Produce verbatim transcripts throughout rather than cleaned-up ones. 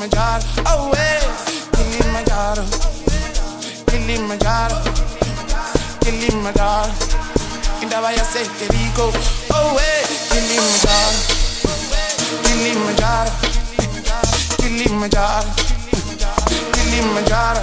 Kilimanjaro, oh hey, Kilimanjaro, Kilimanjaro, Kilimanjaro, indaba yaseTeriko, oh hey, Kilimanjaro, Kilimanjaro, Kilimanjaro, Kilimanjaro.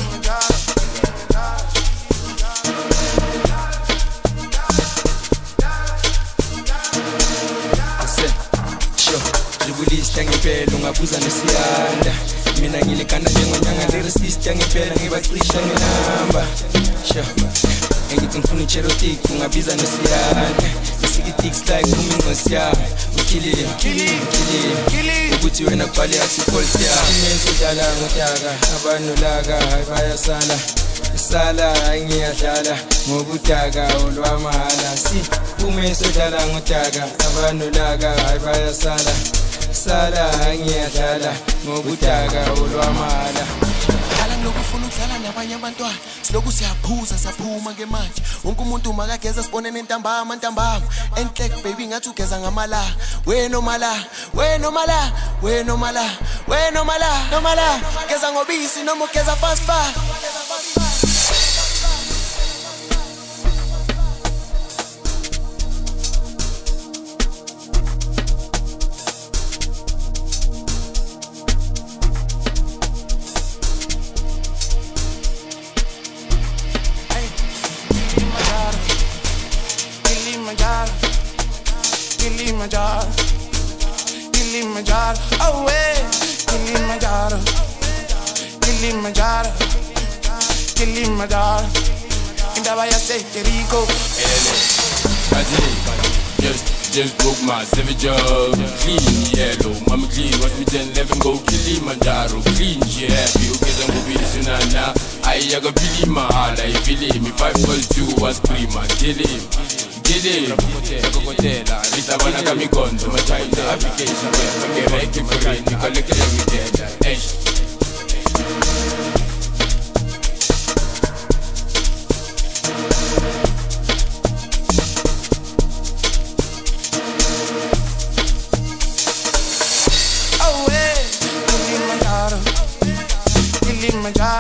Ngibulista ngempela ungabuza nesiyanda mina ngilikanda njengonyanga lyricist ngempela ngibacisha nginamba sho ngithi ngifuna icherotic ungabiza nesiyanda isikitix like umingosi ya ukili kili kili ukuthi wena kwali asifolti ya ngiyenzela ngotaka abantu laka bayasala sala ngiyadlala ngobutaka olwamahala si ume sodala ngotaka abantu laka bayasala sala ngiyadlala ngobutaka olwamala ala ngilokufuna ukudlala nabanye abantwana siloku siyaphuza saphuma ke manje wonke umuntu makageza sibone nentambama ntambama enhle baby ngathi ugeza ngamala wena omala wena omala wena omala wena omala nomala geza ngobisi noma ugeza fast fast Kilimanjaro, Kilimanjaro, oh hey, Kilimanjaro, Kilimanjaro, Kilimanjaro, indaba yaseTeriko. Just, just broke my savage job. Clean yellow, mama clean. Watch me ten eleven go Kilimanjaro. Clean, she happy. Okay, I'm gonna be this na. I got Billy Mahala. I feel him. If I was two, was prima. Kill him. Gede, Kakotela, Rita Bana Kamigondo, my child application, get back to Korean, you collect every Oh, hey, Kilimanjaro, Kilimanjaro.